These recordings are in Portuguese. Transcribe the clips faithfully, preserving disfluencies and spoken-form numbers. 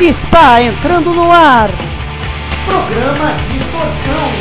Está entrando no ar, Programa Distorção.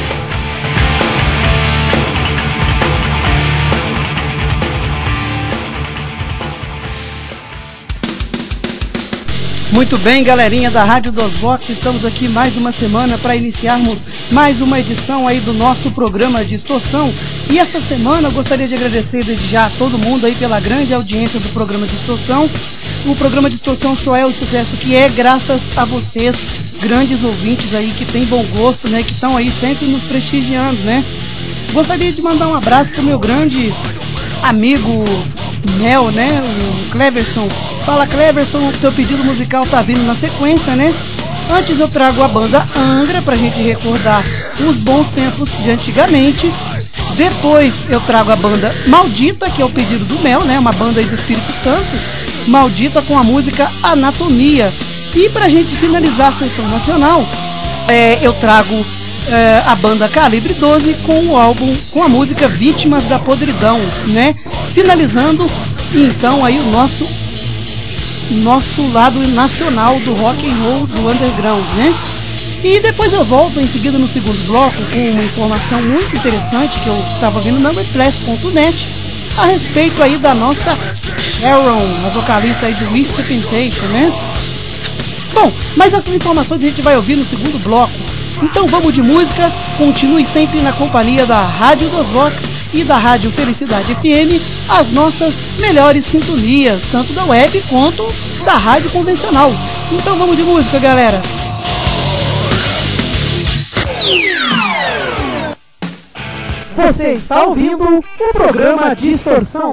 Muito bem, galerinha da Rádio dos Vox, estamos aqui mais uma semana para iniciarmos mais uma edição aí do nosso Programa Distorção. E essa semana eu gostaria de agradecer desde já a todo mundo aí pela grande audiência do Programa Distorção. O Programa Distorção só é o sucesso que é graças a vocês, grandes ouvintes aí que tem bom gosto, né, que estão aí sempre nos prestigiando, né. Gostaria de mandar um abraço pro meu grande amigo Mel, né, o Cleverson. Fala, Cleverson, o seu pedido musical tá vindo na sequência, né. Antes eu trago a banda Angra pra gente recordar os bons tempos de antigamente. Depois eu trago a banda Maldita, que é o pedido do Mel, né, uma banda aí do Espírito Santo, Maldita, com a música Anatomia. E pra gente finalizar a sessão nacional, é, eu trago é, a banda Calibre doze com o álbum, com a música Vítimas da Podridão, né? Finalizando então aí o nosso nosso lado nacional do rock and roll, do underground, né? E depois eu volto em seguida no segundo bloco com uma informação muito interessante que eu estava vendo na Reflex ponto net a respeito aí da nossa Sharon, a vocalista aí do Witch Temptation, né? Bom, mas essas informações a gente vai ouvir no segundo bloco. Então vamos de música, continue sempre na companhia da Rádio dos Vox e da Rádio Felicidade F M, as nossas melhores sintonias, tanto da web quanto da rádio convencional. Então vamos de música, galera! Você está ouvindo o programa Distorção.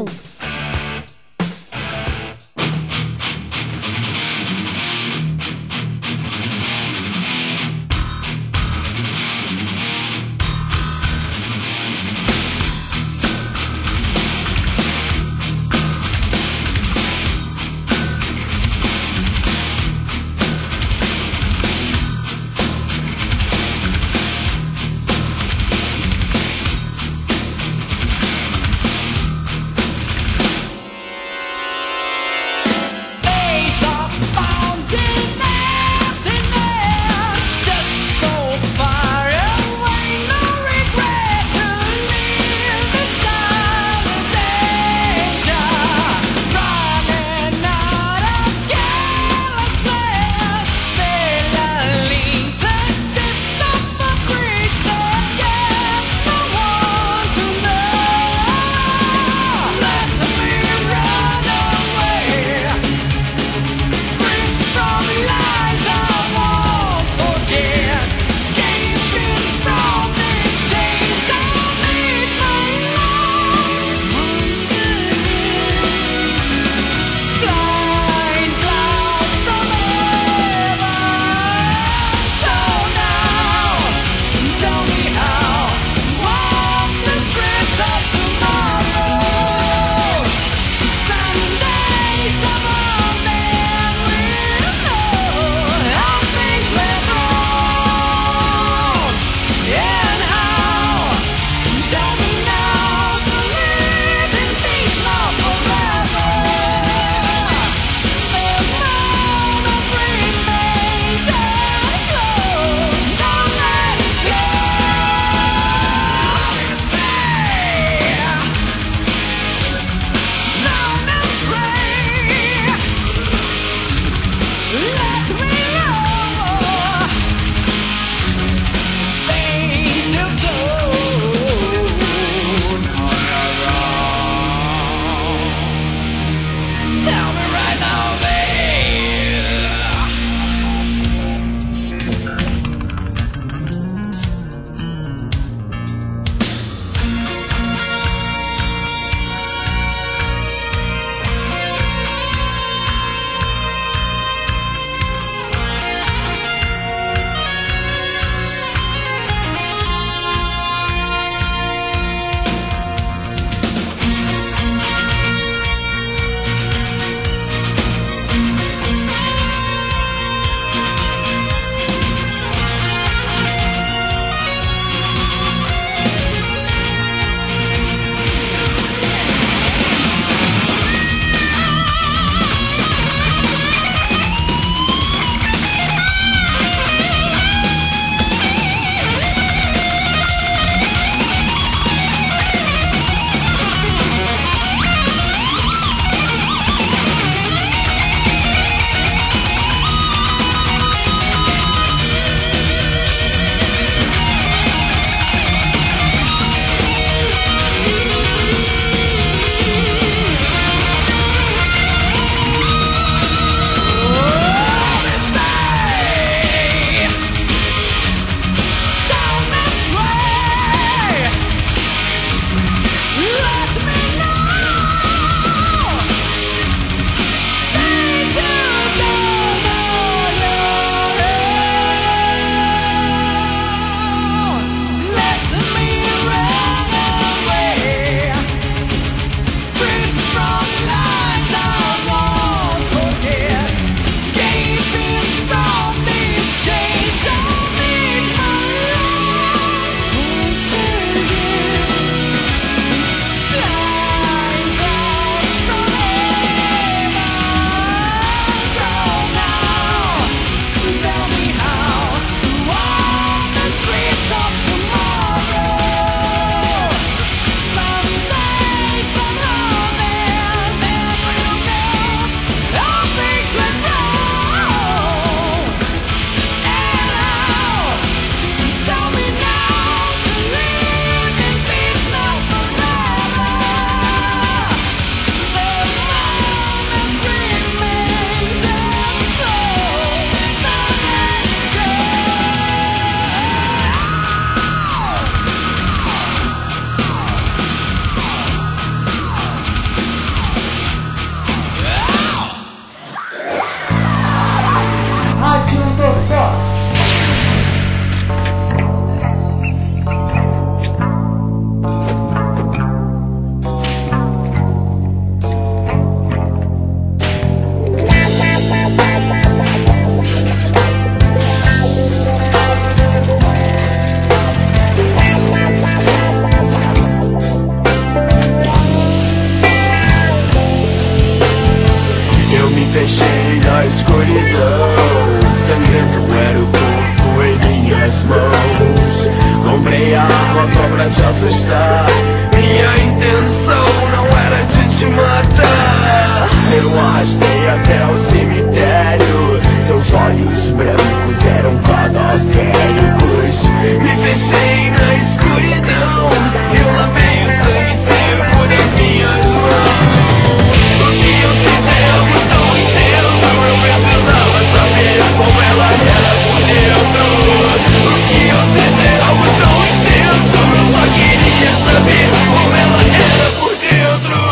pra te assustar. Minha intenção não era de te matar. Eu arrastei até o cemitério. Seus olhos brancos eram cadavéricos. Me fechei na escuridão. Eu lavei o sangue seco das minhas mãos. O que eu fiz é algo tão intenso. Eu precisava saber como ela era por dentro. O que eu fiz é algo tão intenso. Eu só queria saber como ela era por dentro.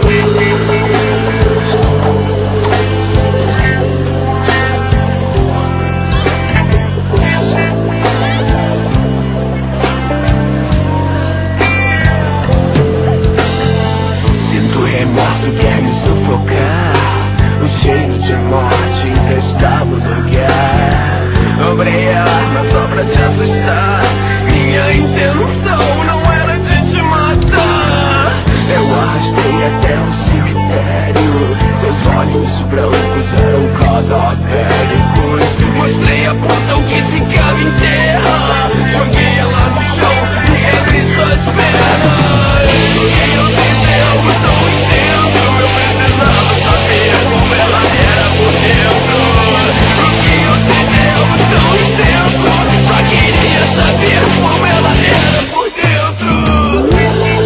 Remorso quer me sufocar. O cheiro de morte infestava o lugar. Obrei a arma só pra te assustar. Minha intenção não era de te matar. Eu arrastei até o cemitério. Seus olhos brancos eram cadavéricos. Mostrei a ponta o que ficava em terra. Joguei ela no chão e abri suas pernas. O que eu fiz é algo tão intenso. Eu precisava saber como ela era por dentro. O que eu fiz é algo tão intenso. Só queria saber como ela era por dentro.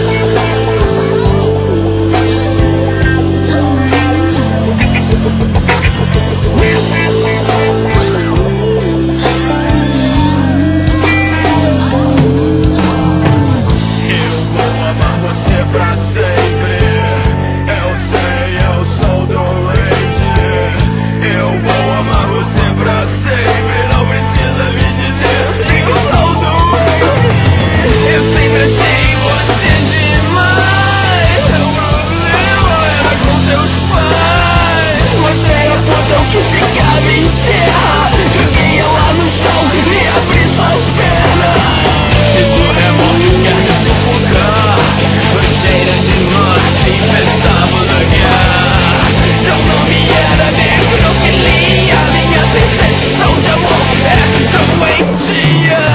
Pra sempre, eu sei, eu sou doente. Eu vou amar você pra sempre. Não precisa me dizer que eu sou doente. Eu sempre achei você demais. Seu problema era com seus pais. Mostrei a foto que ficava em terra. Joguei ela no chão e abri suas pernas. Se tu remorso quer me sufocar, o cheiro de morte infestava o lugar. Seu nome era necrofilia. Minha percepção de amor é doentia.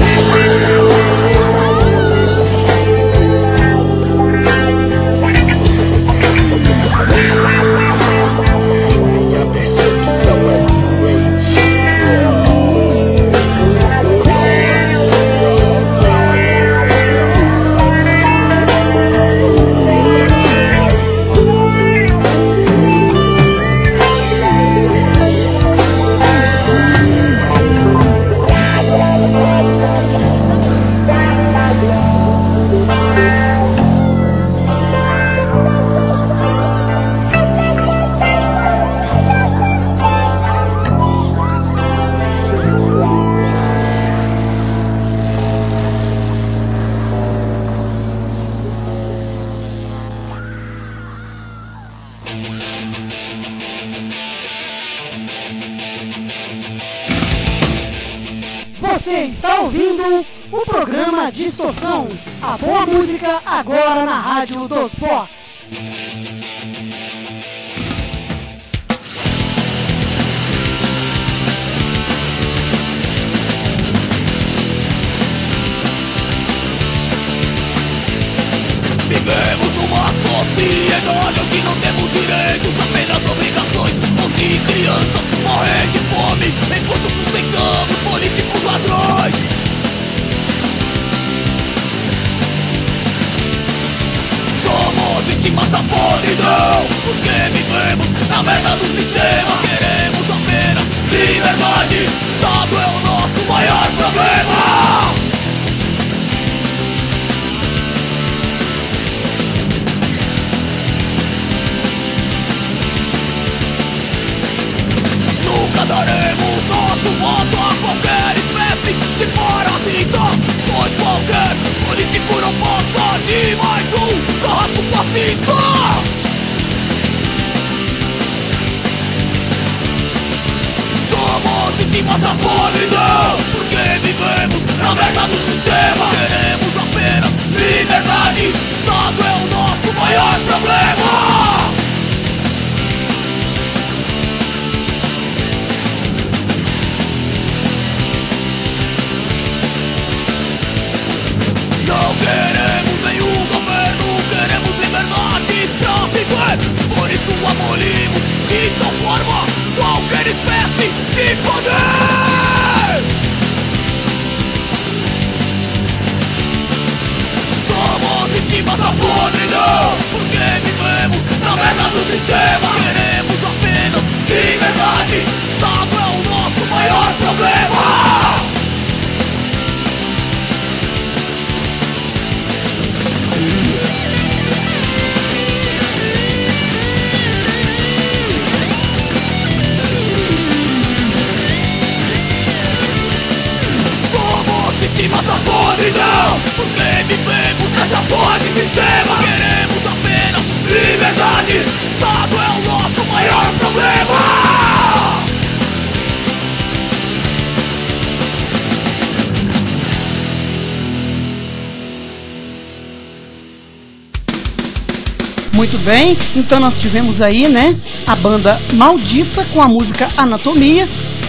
Minha percepção é doentia. Você está ouvindo o programa Distorção, a boa música agora na Rádio dos Fox. Vivemos numa sociedade onde não temos direitos, apenas obrigações, onde crianças morrem de fome enquanto sustentamos políticos ladrões. Somos vítimas da podridão, porque vivemos na merda do sistema. Queremos apenas liberdade, Estado é o nosso maior problema. Nunca daremos nosso voto a qualquer espécie de parasita, pois qualquer político não passa de mais um carrasco fascista. Somos vítimas da podridão, porque vivemos na merda do sistema. Queremos apenas liberdade, Estado é o nosso maior problema. Não isso abolimos de tal forma qualquer espécie de poder. Somos vítimas da podridão, porque vivemos na merda do sistema. Queremos apenas liberdade, Estado é o nosso maior problema. Vítimas da podridão, porque vivemos nessa porra de sistema. Queremos apenas liberdade, Estado é o nosso maior problema. Muito bem, então nós tivemos aí, né, a banda Maldita com a música Anatomia.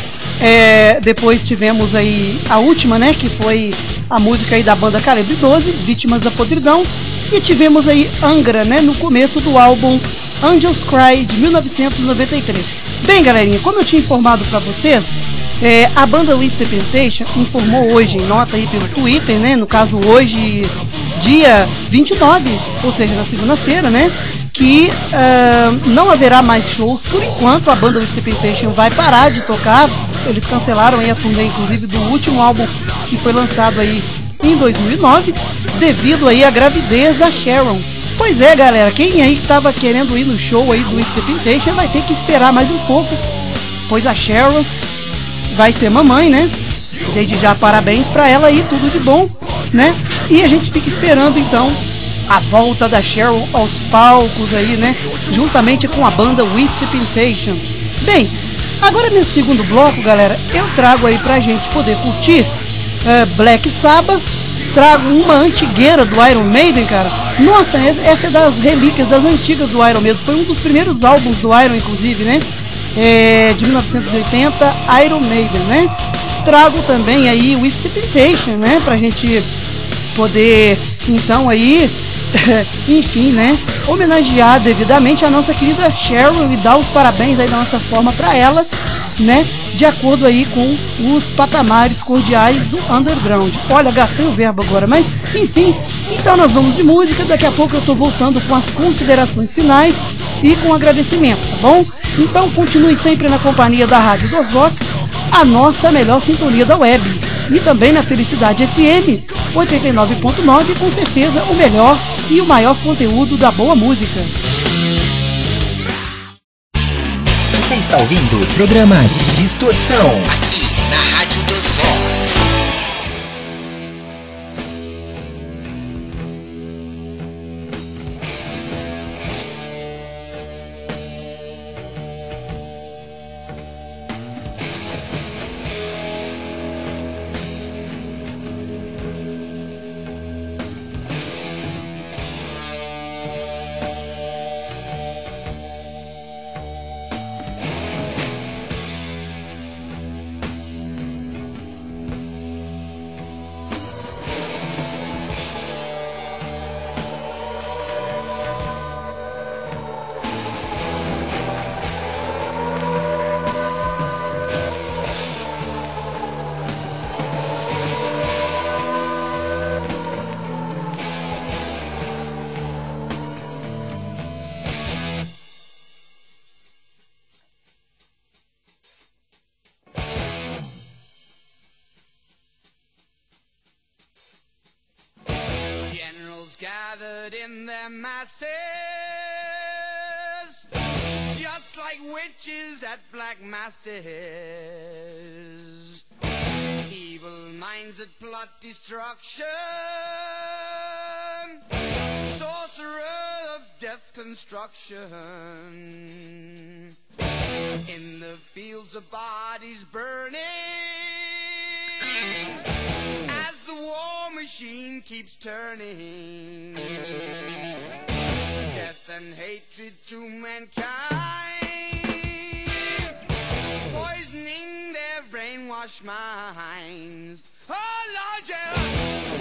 É, depois tivemos aí a última, né, que foi a música aí da banda Calibre doze, Vítimas da Podridão, e tivemos aí Angra, né, no começo do álbum Angels Cry de mil novecentos e noventa e três. Bem, galerinha, como eu tinha informado para vocês, é, a banda With The Temptation informou hoje, em nota aí pelo Twitter, né, no caso hoje, dia vinte e nove, ou seja, na segunda-feira, né, que uh, não haverá mais shows por enquanto. A banda With The Temptation vai parar de tocar. Eles cancelaram aí a turnê, inclusive, do último álbum que foi lançado aí em dois mil e nove, devido aí à gravidez da Sharon. Pois é, galera, quem aí estava querendo ir no show aí do With The Temptation vai ter que esperar mais um pouco, pois a Sharon vai ser mamãe, né? Desde já, parabéns pra ela aí, tudo de bom, né? E a gente fica esperando, então, a volta da Sharon aos palcos aí, né? Juntamente com a banda With The Temptation. Bem, agora nesse segundo bloco, galera, eu trago aí pra gente poder curtir uh, Black Sabbath. Trago uma antigueira do Iron Maiden, cara. Nossa, essa é das relíquias, das antigas do Iron Maiden. Foi um dos primeiros álbuns do Iron, inclusive, né? É, de mil novecentos e oitenta, Iron Maiden, né? Trago também aí o With The Temptation, né? Pra gente poder, então, aí, enfim, né? Homenagear devidamente a nossa querida Sharon e dar os parabéns aí da nossa forma pra ela, né? De acordo aí com os patamares cordiais do underground. Olha, gastei o verbo agora, mas enfim. Então nós vamos de música, daqui a pouco eu tô voltando com as considerações finais e com agradecimento, tá bom? Então continue sempre na companhia da Rádio dos Vox, a nossa melhor sintonia da web. E também na Felicidade F M oitenta e nove ponto nove, com certeza o melhor e o maior conteúdo da boa música. Você está ouvindo o programa Distorção aqui na Rádio dos Vox. Gathered in their masses, just like witches at black masses, evil minds that plot destruction, sorcerer of death's construction, in the fields of bodies burning, as the war machine keeps turning, death and hatred to mankind, poisoning their brainwashed minds. Oh Lord, yeah.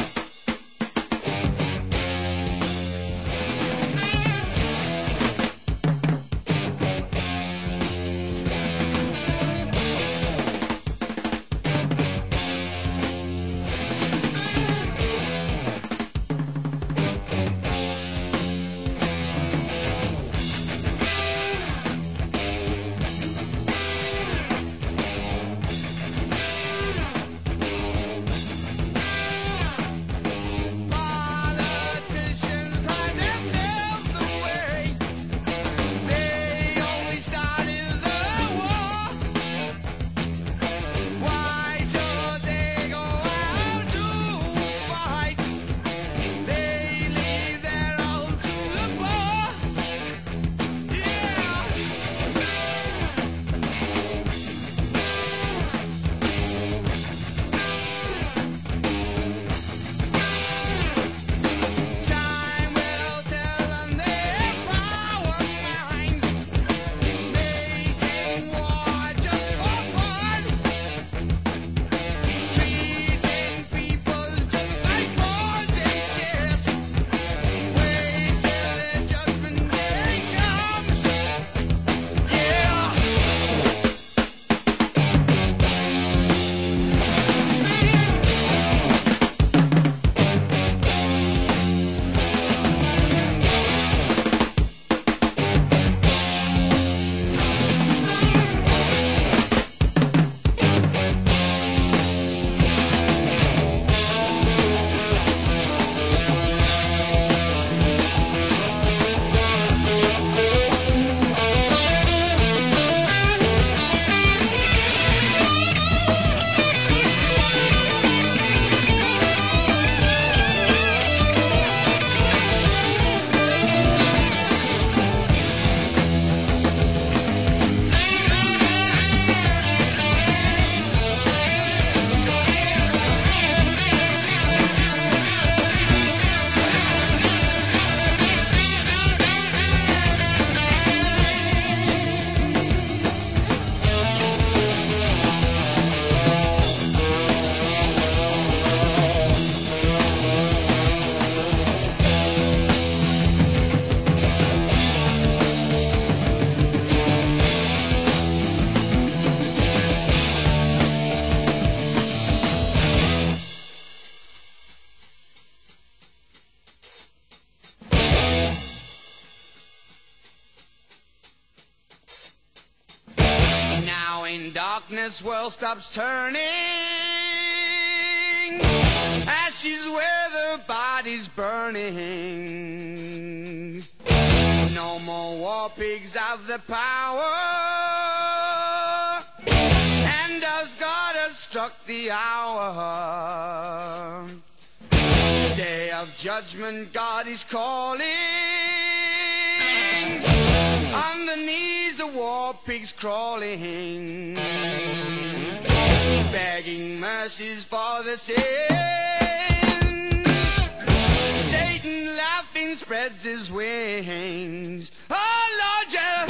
darkness world stops turning, ashes where the body's burning. No more war pigs have the power, and as God has struck the hour, day of judgment God is calling. On the knees the war pigs crawling, begging mercies for the sins. Satan laughing spreads his wings. Oh Lord, yeah.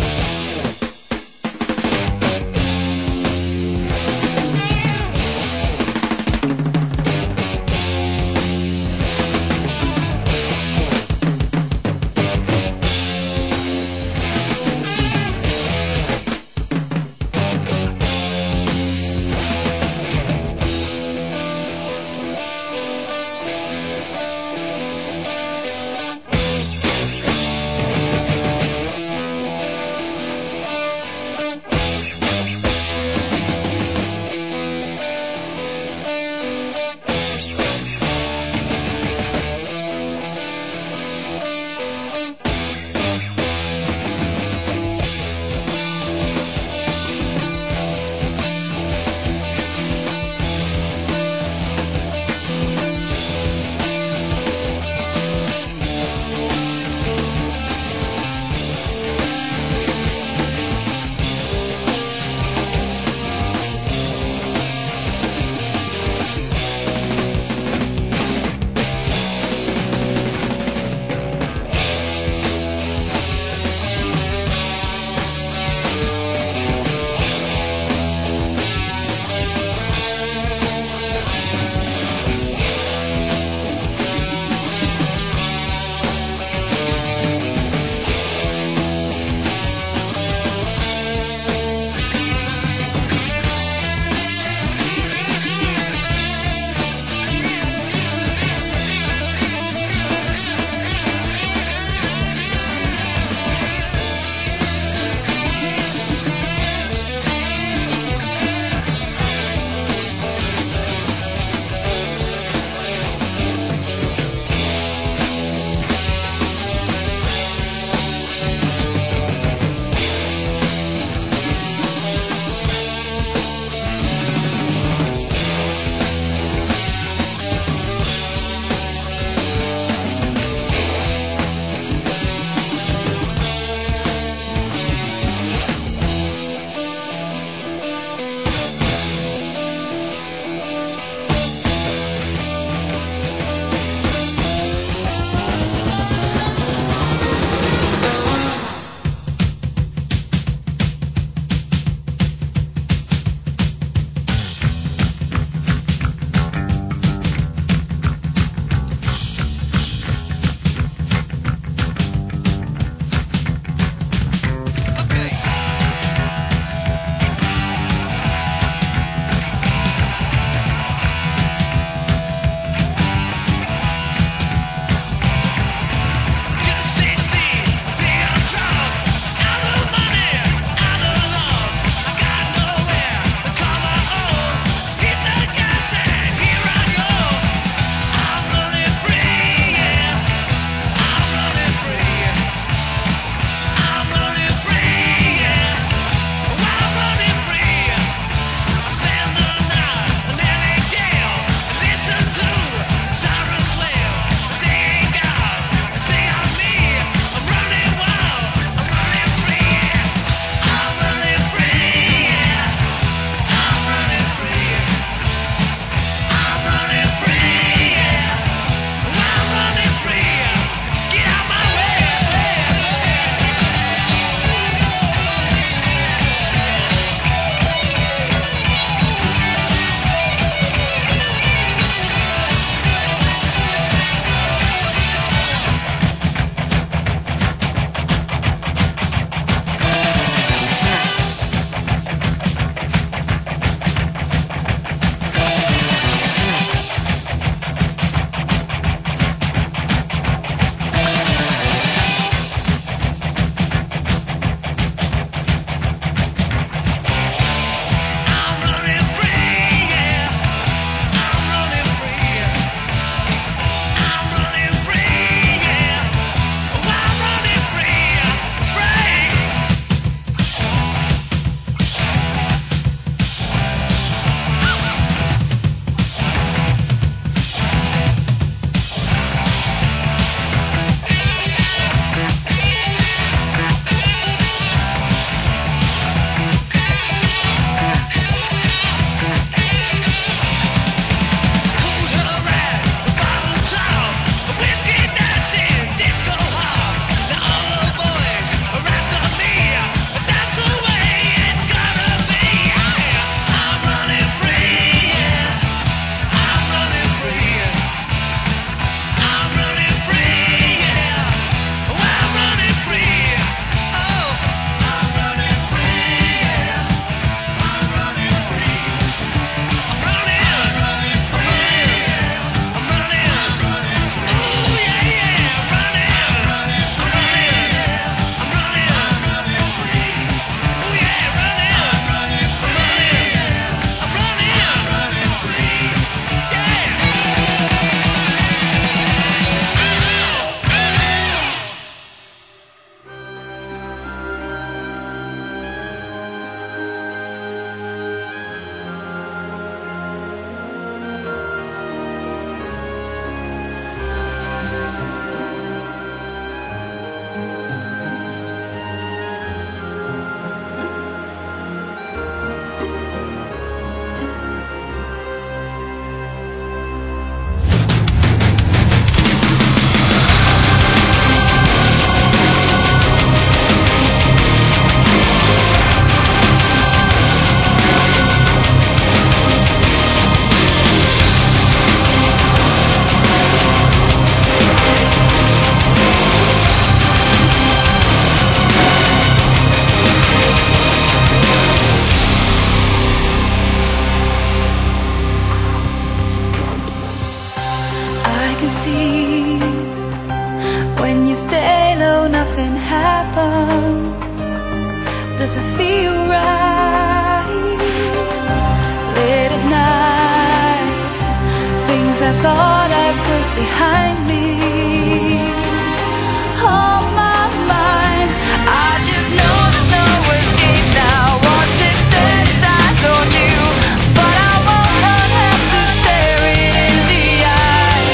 you stay low, nothing happens. Does it feel right? Late at night, things I thought I put behind me on my mind. I just know there's no escape now. Once it set its eyes on you, but I won't run, have to stare it in the eye.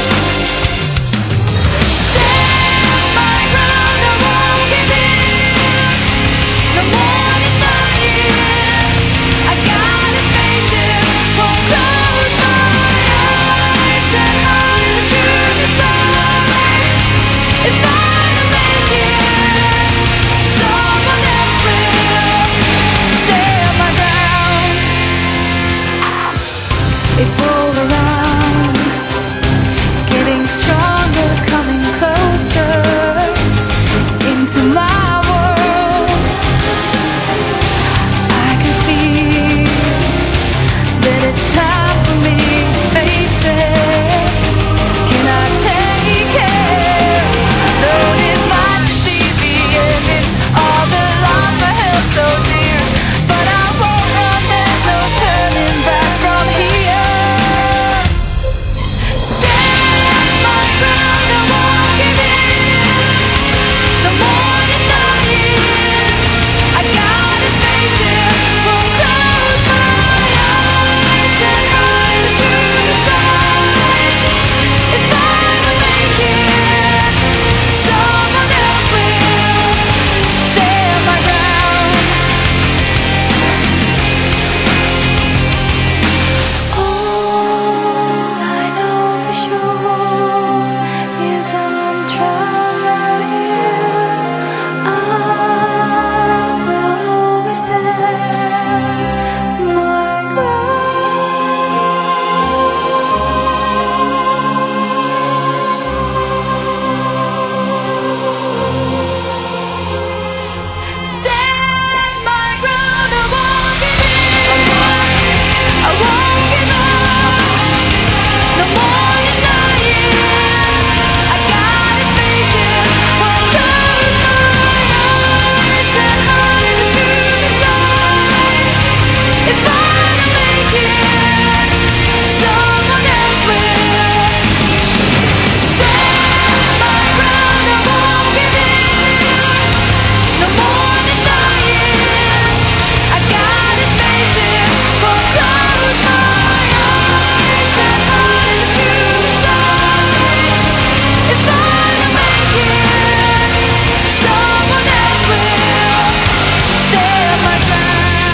Stand my ground, I won't give in. The morning dying, I gotta face it. Won't close my eyes and hide the truth inside. If I don't make it, someone else will. Stay on my ground. It's all around, getting stronger, coming closer into my world. I can feel that it's time for me to face it. Can I take it? Though this might just be the ending, all the life I held so dear, but I won't run, there's no turning back from here. Stand my ground, I won't give in. The morning dying, I gotta face it. Won't close my eyes and hide the truth inside. If I don't make it, someone else will. Stay on my ground. All I know for sure is I'm trying. I will always stand my ground. Stand my ground, I won't give in. I won't give up. The morning dying, I gotta face it. Won't close my eyes and hide the truth inside. If I don't make it, someone else will. Stand my ground, I won't give in. The morning dying, I gotta face it. Won't close my eyes and hide the truth inside. If I don't make it, someone else will. Stay on my ground.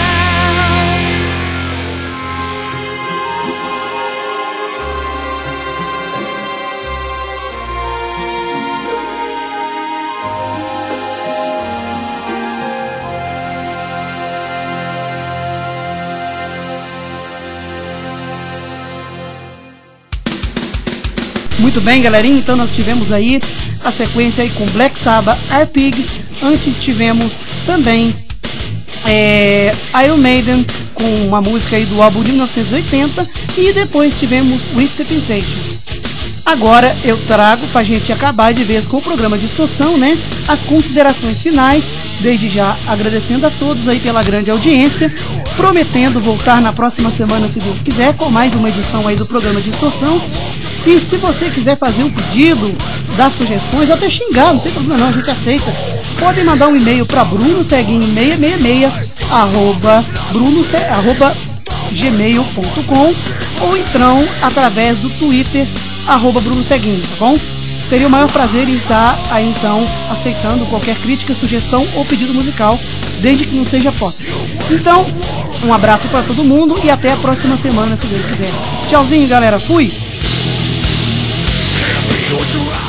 Muito bem, galerinha, então nós tivemos aí a sequência aí com Black Sabbath, Arpigs. Antes tivemos também é, Iron Maiden com uma música aí do álbum de mil novecentos e oitenta, e depois tivemos Twisted Temptation. Agora eu trago pra gente acabar de vez com o programa Distorção, né, as considerações finais, desde já agradecendo a todos aí pela grande audiência, prometendo voltar na próxima semana, se Deus quiser, com mais uma edição aí do programa Distorção. E se você quiser fazer um pedido, dar sugestões, até xingar, não tem problema não, a gente aceita. Podem mandar um e-mail para bruno ceguinho seis seis seis arroba, bruno, arroba gmail ponto com, ou então através do Twitter arroba Bruno Ceguinho, tá bom? Seria o maior prazer em estar aí então aceitando qualquer crítica, sugestão ou pedido musical, desde que não seja posse. Então, um abraço para todo mundo e até a próxima semana, se Deus quiser. Tchauzinho, galera, fui! What you